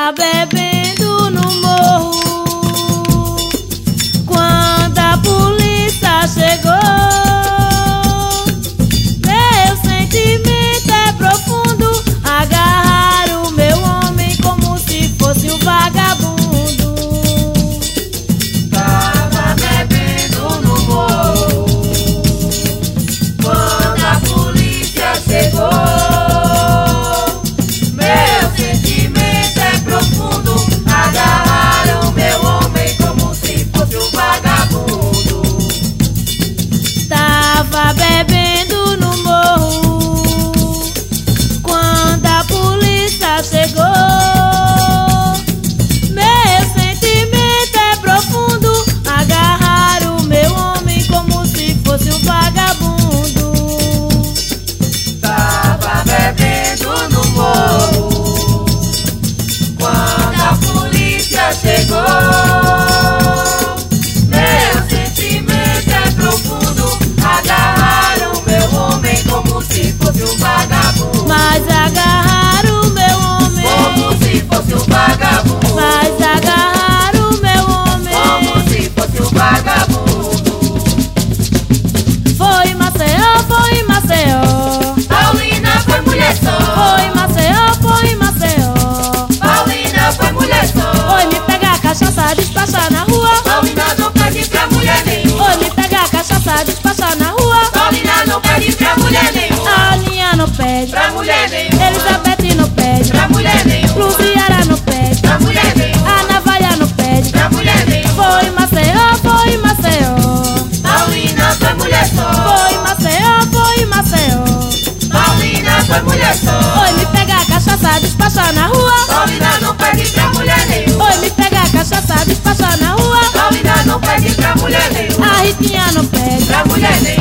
Tava bebendo no morro quando a polícia chegou. Meu sentimento é profundo, agarraram o meu homem como se fosse um vagabundo. Tava bebendo no morro quando a polícia chegou. Tava bebendo no morro quando a polícia chegou. Meu sentimento é profundo, agarraram o meu homem como se fosse um vagabundo. Tava bebendo no morro quando a polícia chegou. Mas agarraram o meu homem como se fosse um vagabundo. Mas agarraram o meu homem como se fosse um vagabundo. Foi Maceió, foi Maceió. Paulina foi mulher só. Foi Maceió, foi Maceió. Paulina foi mulher só. Foi me pegar cachaça, despachar na rua. Paulina não pede pra mulher nenhuma. Foi me pegar cachaça, despachar na rua. Paulina não pede pra mulher nenhuma. A Aninha não pede pra mulher nenhuma. Elizabeth não pede pra mulher nenhuma. Luziara não pede pra mulher nenhuma. A Navalha não pede pra mulher nenhuma. Foi Maceió, foi Maceió. Paulina foi mulher só. Foi Maceió, foi Maceió. Paulina foi mulher só. Foi me pegar cachaça, despachar na rua. Paulina não pede pra mulher nenhuma. Foi me pegar cachaça, despachar na rua. Paulina não pede pra mulher nenhuma. A Ritinha não pede pra mulher nenhuma.